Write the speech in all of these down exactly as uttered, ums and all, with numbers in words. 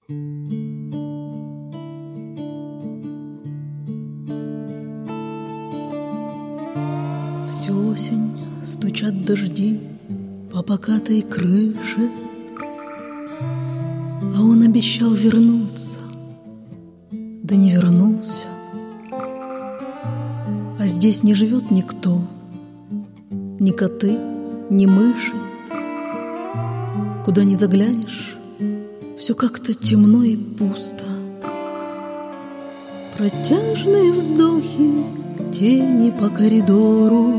Всю осень стучат дожди по покатой крыше, а он обещал вернуться, да не вернулся. А здесь не живет никто, ни коты, ни мыши. Куда ни заглянешь, все как-то темно и пусто. Протяжные вздохи, тени по коридору,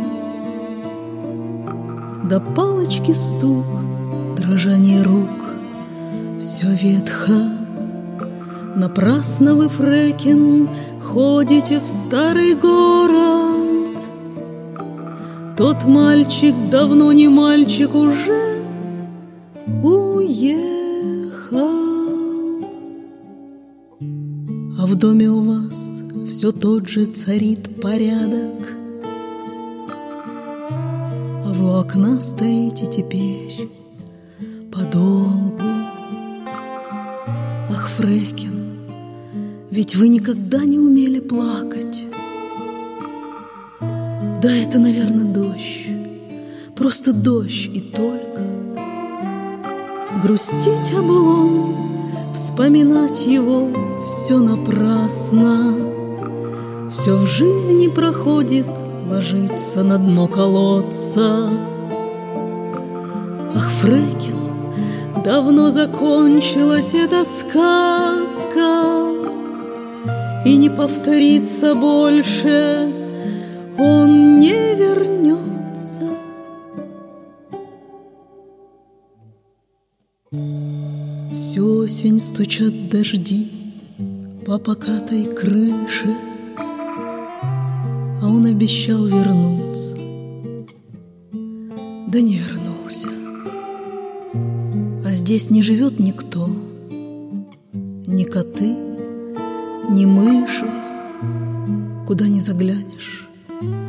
до палочки стук, дрожание рук. Все ветхо. Напрасно вы, Фрекин, ходите в старый город. Тот мальчик давно не мальчик уже уехал. А в доме у вас все тот же царит порядок, а вы у окна стоите теперь подолгу. Ах, Фрекин, ведь вы никогда не умели плакать. Да, это, наверное, дождь, просто дождь и только. Грустить о былом, вспоминать его все напрасно. Все в жизни проходит, ложится на дно колодца. Ах, Фрекин, давно закончилась эта сказка, и не повторится больше, он не вернется. Всю осень стучат дожди по покатой крыше, а он обещал вернуться, да не вернулся. А здесь не живет никто, ни коты, ни мыши. Куда ни заглянешь,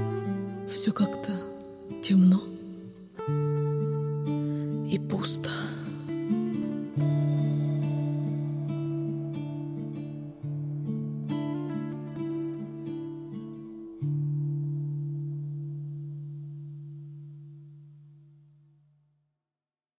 все как-то темно и пусто.